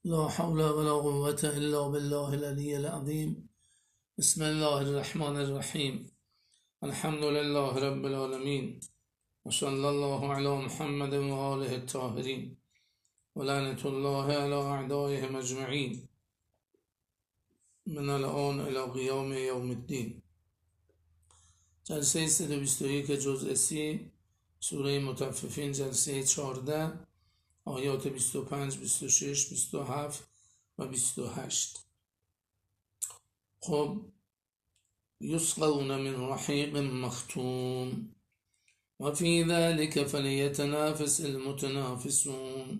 لا حول ولا قوة إلا بالله العلي العظيم. بسم الله الرحمن الرحيم. الحمد لله رب العالمين، وصلى الله على محمد وآله الطاهرين، ولعنة الله على أعدائهم أجمعين من الآن إلى قیام یوم الدین. جلسه 121 جزء سی سوره مطففین، جلسه 14، آیات 25 26 27 و 28. خب، یسقون من رحیق مختوم و فی ذلک فلیتنافس المتنافسون.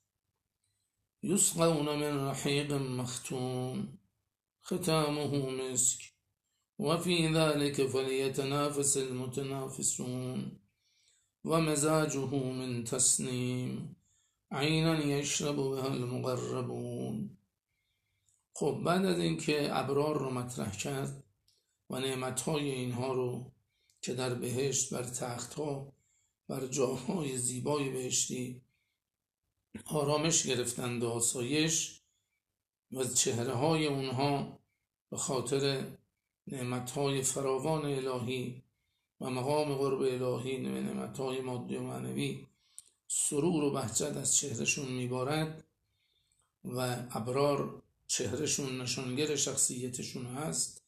یسقون من رحیق مختوم ختامه مسک و فی ذلک فلیتنافس المتنافسون و مزاجه من تسنیم عینا یشرب بها المقربون. خب، بعد از اینکه ابرار رو مطرح کرد و نعمتهای اینها رو که در بهشت بر تختها بر جاهای زیبای بهشتی آرامش گرفتند و آسایش و چهره های اونها به خاطر نعمتهای فراوان الهی و مقام قرب الهی و نعمتهای مادی و معنوی سرور و بهجت از چهرهشون میبارد و ابرار چهرهشون نشانگر شخصیتشون هست.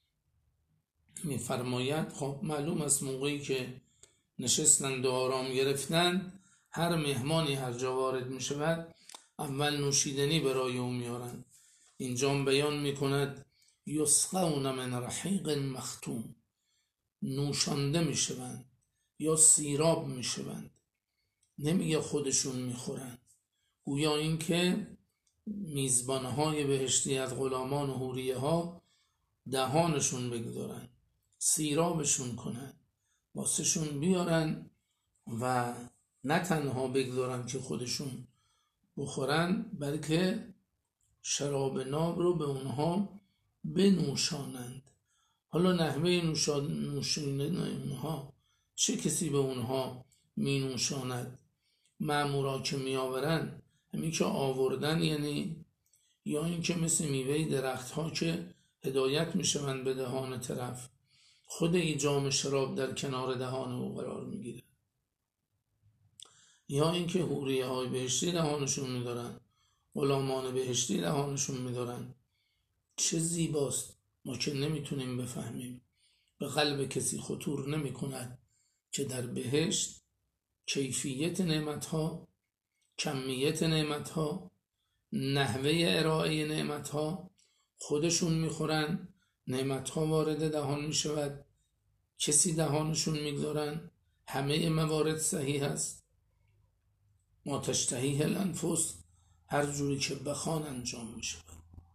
میفرماید خب معلوم است موقعی که نشستند و آرام گرفتند، هر مهمانی هر جا وارد می شود اول نوشیدنی برای اون میارند. اینجا بیان میکند یسقون من رحیق مختوم، نوشانده می شوند یا سیراب می شوند. نمیگه خودشون میخورن، گویا این که میزبانهای بهشتی از غلامان و حوریه ها دهانشون بگذارن، سیرابشون کنن، واسهشون بیارن و نه تنها بگذارن که خودشون بخورن، بلکه شراب ناب رو به اونها بنوشانند. حالا نحوه نوشیدن اونها، چه کسی به اونها می نوشاند؟ مأمورا که می آورن، همین که آوردن یعنی، یا این که مثل میوه درخت ها که هدایت می شوند به دهان طرف، خود ای جام شراب در کنار دهان او قرار می گیره، یا این که حوریه های بهشتی دهانشون می دارن، غلامان بهشتی دهانشون می دارن. چه زیباست، ما که نمیتونیم بفهمیم، به قلب کسی خطور نمی کند که در بهشت کیفیت نعمتها، کمیت نعمتها، نحوه ارائه نعمتها، خودشون میخورن، نعمتها وارد دهان میشود، کسی دهانشون میگذارن، همه موارد صحیح است، ما تشتهیه الانفس، هر جوری که بخوان انجام میشود.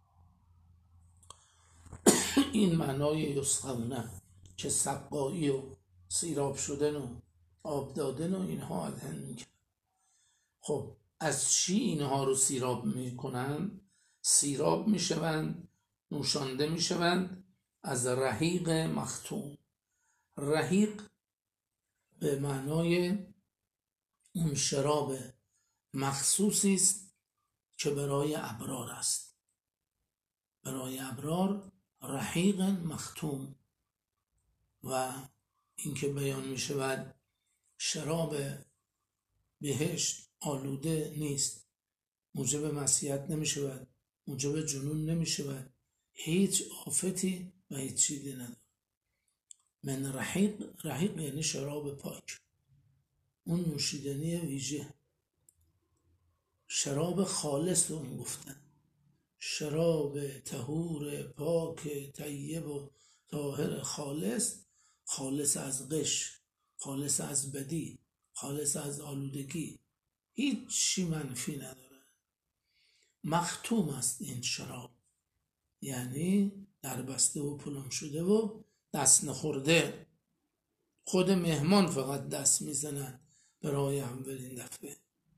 این معنای یسقونه که سقایی و سیراب شدن و آب دادن و اینها ادهن میکنن. خب، از چی اینها رو سیراب میکنن؟ سیراب میشوند، نوشانده میشوند از رحیق مختوم. رحیق به معنای اون شراب مخصوصی است که برای ابرار است. برای ابرار رحیق مختوم. و اینکه بیان میشود شراب بهشت آلوده نیست، موجب معصیت نمیشود، موجب جنون نمیشود، هیچ آفتی و هیچ چیزی نداره. من رحیق یعنی شراب پاک، اون نوشیدنی ویژه، شراب خالص رو اون گفتن، شراب طهور پاک طیب و طاهر خالص، خالص از غش، خالص از بدی، خالص از آلودگی، هیچی منفی نداره. مختوم است این شراب، یعنی در بسته و پلم شده و دست نخورده. خود مهمان فقط دست میزنن برای اولین دفعه.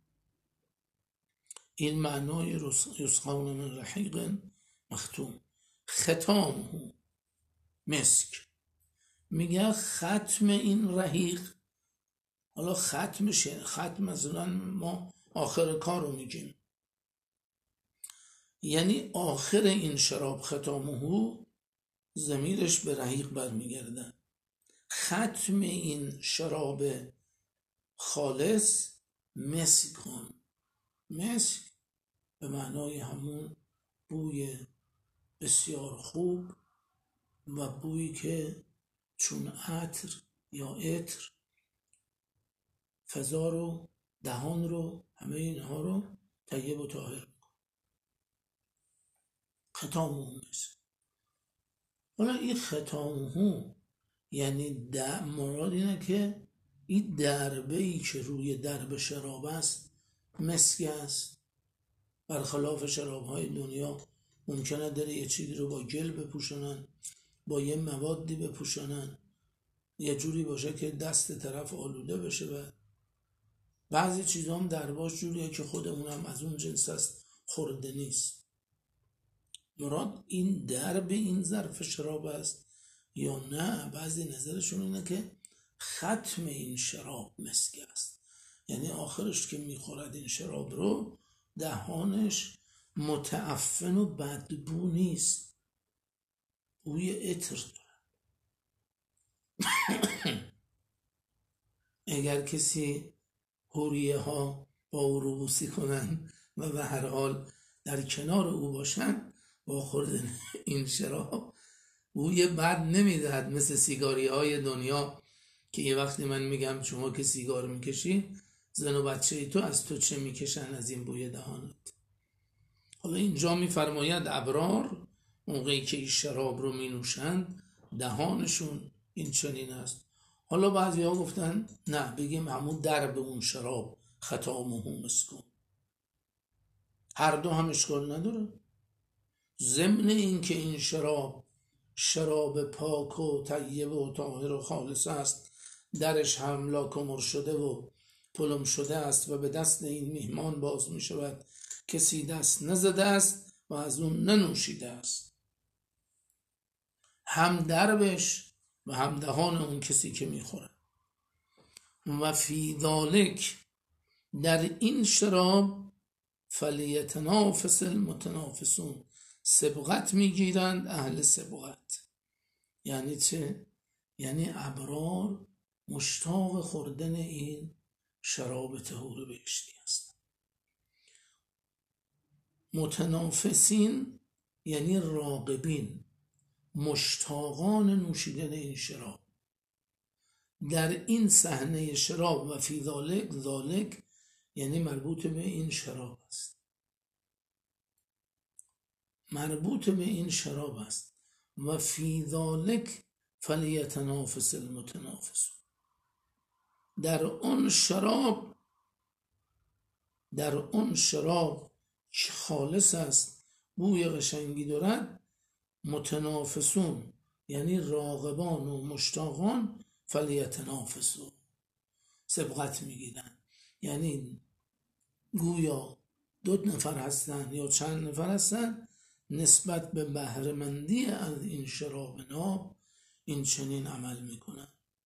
این معنای یسقون من رحیق مختوم. ختامه مسک، میگه ختم این رحیق. حالا ختم مثلا ما آخر کار رو میگیم، یعنی آخر این شراب ختامه، ضمیرش به رحیق برمیگرده. ختم این شراب خالص مسک کن. مسک به معنای همون بوی بسیار خوب و بویی که چون عطر یا عطر فضا رو، دهان رو، همه اینها رو طیب و طاهر میکن. ختامه مسک. حالا این ختامه یعنی مراد اینه که این دربه‌ای که روی درب شراب است مسک است. برخلاف شراب‌های دنیا ممکنه داره یه چیزی رو با گل بپوشونن، با یه موادی بپوشونن، یه جوری باشه که دست طرف آلوده بشه. و بعضی چیزا هم درباش جوریه که خودمون هم از اون جنس است، خورده نیست. مراد این درب این ظرف شراب است یا نه؟ بعضی نظرشون اینه که ختم این شراب مسک است، یعنی آخرش که میخورد این شراب رو دهانش متعفن و بدبو نیست، بوی عطر داره. اگر کسی حوریه ها با او روبوسی کنن و به هر حال در کنار او باشن، با خوردن این شراب بوی بد نمیدهد، مثل سیگاری های دنیا که یه وقتی من میگم شما که سیگار میکشی، زن و بچه تو از تو چه میکشن از این بوی دهانت. حالا اینجا میفرماید ابرار موقعی که این شراب رو مینوشند دهانشون این چنین است. حالا بعضی ها گفتن نه، بگیم همون درب اون شراب ختامه مسک. هر دو هم اشکال نداره. ضمن این که این شراب پاک و طیب و طاهر و خالص است، درش هم لاک و مر شده و پلم شده است و به دست این میهمان باز می شود، کسی دست نزده است و از اون ننوشیده است. هم دربش و هم دهان اون کسی که میخوره. و فی ذالک، در این شراب، فلیتنافس المتنافسون، سبقت میگیرند اهل سبقت. یعنی چه؟ یعنی ابرار مشتاق خوردن این شراب طهور بهشتی است. متنافسین یعنی راغبین، مشتاقان نوشیدن این شراب. در این صحنه شراب و فی ذالک، ذالک یعنی مربوط به این شراب است، مربوط به این شراب است. و فی ذالک فلیتنافس المتنافسون، در اون شراب که خالص است، بوی قشنگی دارد، متنافسون یعنی راغبان و مشتاقان، فلیتنافسون سبقت میگیرن. یعنی گویا 2 نفر هستن یا چند نفر هستن، نسبت به بهره‌مندی از این شراب ناب این چنین عمل میکنن.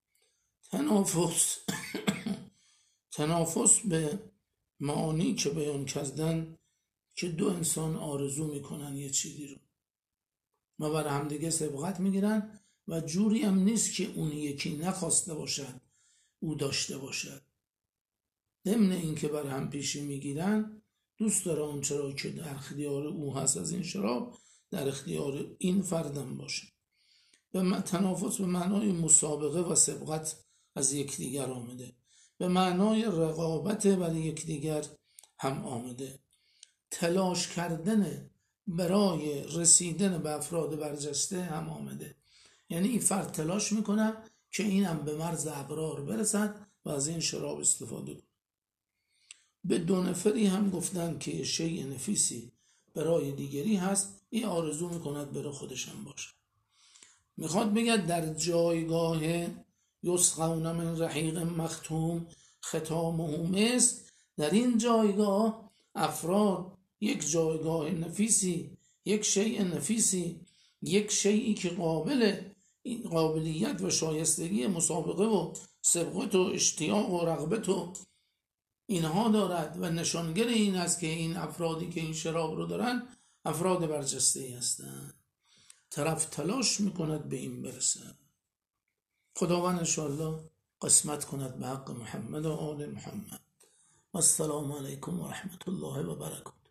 تنافس به معانی که بیان کردن که 2 انسان آرزو میکنن یه چیزی رو و بر همدیگه سبقت میگیرن و جوری هم نیست که اون یکی نخواسته باشد او داشته باشد. ضمن این که بر هم پیشی میگیرن، دوست داره اون چرا که در اختیار او هست از این شراب در اختیار این فردم باشه. به تنافس به معنای مسابقه و سبقت از یکدیگر آمده، به معنای رقابت بر یکدیگر هم آمده. تلاش کردن برای رسیدن به افراد برجسته هم آمده. یعنی این فرد تلاش میکنه که این هم به مرز ابرار برسد و از این شراب استفاده کنه. به 2 نفری هم گفتن که شیء نفیسی برای دیگری هست، این آرزو میکند برای خودش هم باشه. میخواد بگه در جایگاه یسقون من رحیق مختوم ختامه مسک، در این جایگاه افراد یک جایگاه نفیسی، یک شیء نفیسی، یک شیئی که قابلیت و شایستگی مسابقه و سبقت و اشتیاق و رغبت و اینها دارد و نشانگر این است که این افرادی که این شراب رو دارن افراد برجسته‌ای هستند. طرف تلاش میکند به این برسه. خداوند انشاءالله قسمت کند به حق محمد و آل محمد. و السلام علیکم و رحمت الله و برکاته.